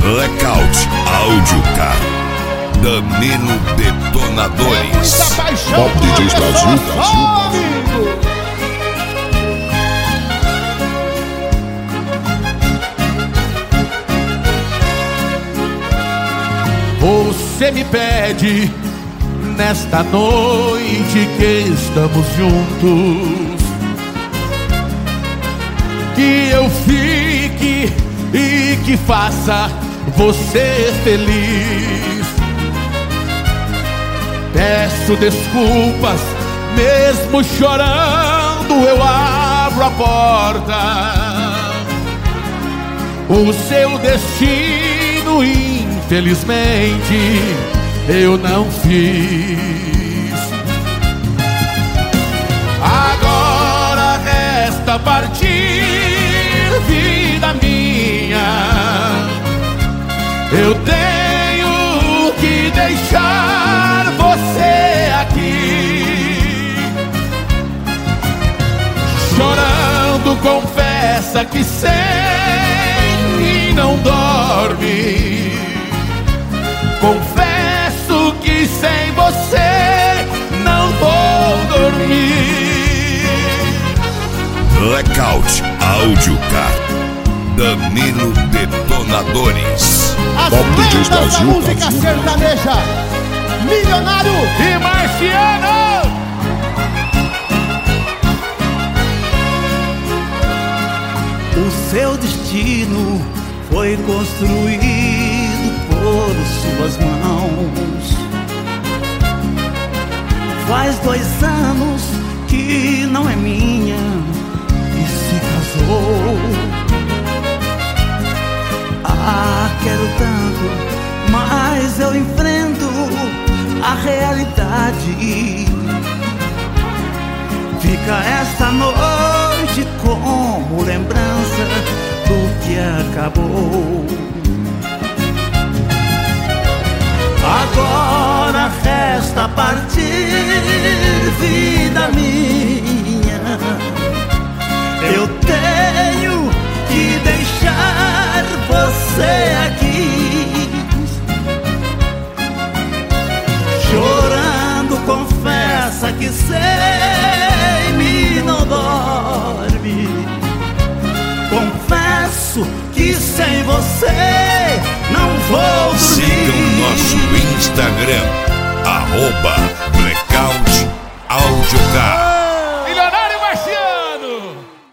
Blackout Áudio Car, Danilo Detonadores. Pop DJs Brasil. Você me pede nesta noite que estamos juntos, que eu fique e que faça você feliz. Peço desculpas, mesmo chorando eu abro a porta. O seu destino, infelizmente, eu não fiz. Agora resta partir, vida minha. Eu tenho que deixar você aqui. Chorando, confessa que sem mim não dorme. Confesso que sem você não vou dormir. Blackout Áudio Car, Danilo Detonadores. Pop DJs Da Brasil. música sertaneja, Milionário E Marciano! O seu destino foi construído por suas mãos. Faz 2 anos que não é minha e se casou. Ah, quero tanto, mas eu enfrento a realidade. Fica esta noite como lembrança do que acabou. Agora resta partir, vida minha. Eu tenho que deixar você aqui. Chorando, confessa que sem mim não dorme. Confesso que sem você não vou dormir. Sigam nosso Instagram, @Blackout Áudio Car.